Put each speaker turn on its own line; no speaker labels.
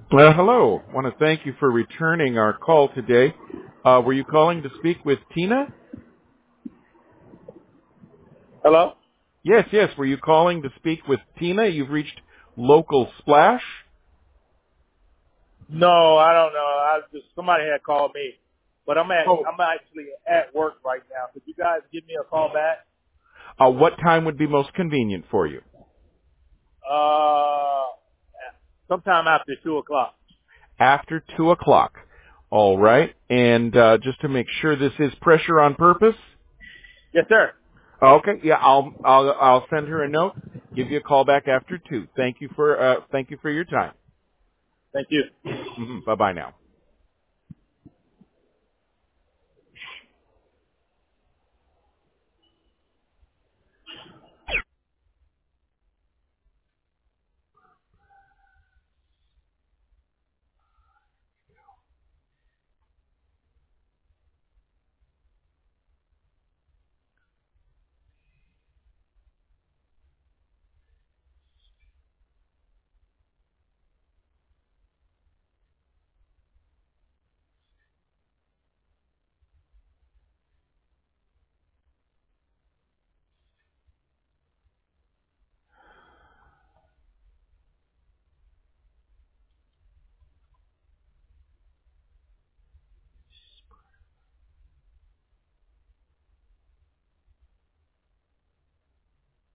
Hello. Want to thank you for returning our call today. Were you calling to speak with Tina?
Hello?
Yes, yes. Were you calling to speak with Tina? You've reached Local Splash.
No, I don't know. Somebody had called me, but I'm
Oh.
actually at work right now. Could you guys give me a call back?
What time would be most convenient for you?
Uh, sometime after 2 o'clock.
After 2 o'clock. All right. And just to make sure this is pressure on purpose.
Yes, sir.
Okay. Yeah, I'll send her a note. Give you a call back after 2. Thank you for your time.
Thank you.
Bye bye now.